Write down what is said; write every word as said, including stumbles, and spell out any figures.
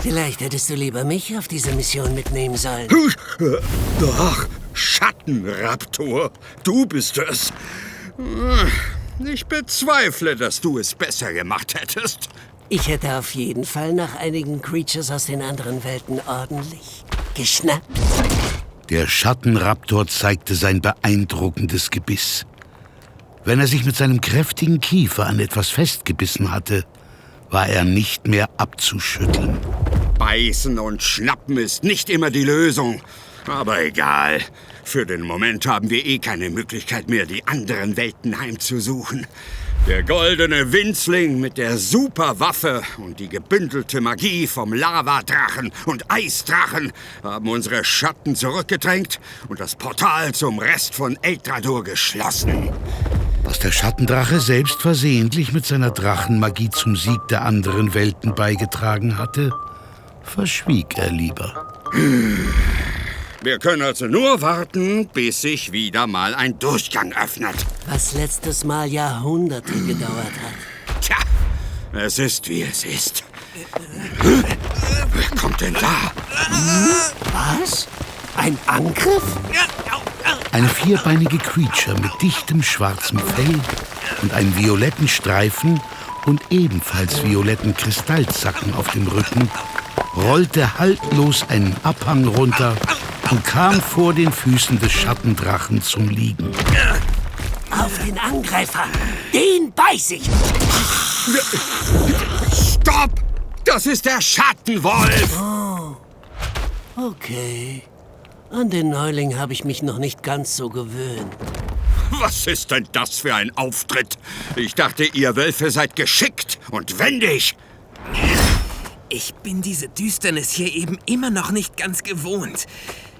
Vielleicht hättest du lieber mich auf diese Mission mitnehmen sollen. Ach, Schattenraptor, du bist es. Ich bezweifle, dass du es besser gemacht hättest. Ich hätte auf jeden Fall nach einigen Creatures aus den anderen Welten ordentlich geschnappt. Der Schattenraptor zeigte sein beeindruckendes Gebiss. Wenn er sich mit seinem kräftigen Kiefer an etwas festgebissen hatte, war er nicht mehr abzuschütteln. Beißen und schnappen ist nicht immer die Lösung. Aber egal. Für den Moment haben wir eh keine Möglichkeit mehr, die anderen Welten heimzusuchen. Der goldene Winzling mit der Superwaffe und die gebündelte Magie vom Lavadrachen und Eisdrachen haben unsere Schatten zurückgedrängt und das Portal zum Rest von Eldradur geschlossen. Was der Schattendrache selbst versehentlich mit seiner Drachenmagie zum Sieg der anderen Welten beigetragen hatte, verschwieg er lieber. Wir können also nur warten, bis sich wieder mal ein Durchgang öffnet. Was letztes Mal Jahrhunderte gedauert hat. Tja, es ist, wie es ist. Wer kommt denn da? Was? Ein Angriff? Eine vierbeinige Creature mit dichtem schwarzem Fell und einem violetten Streifen und ebenfalls violetten Kristallzacken auf dem Rücken rollte haltlos einen Abhang runter und kam vor den Füßen des Schattendrachen zum Liegen. Auf den Angreifer! Den beiß ich! Stopp! Das ist der Schattenwolf! Oh, okay. An den Neuling habe ich mich noch nicht ganz so gewöhnt. Was ist denn das für ein Auftritt? Ich dachte, ihr Wölfe seid geschickt und wendig. Ich bin diese Düsternis hier eben immer noch nicht ganz gewohnt.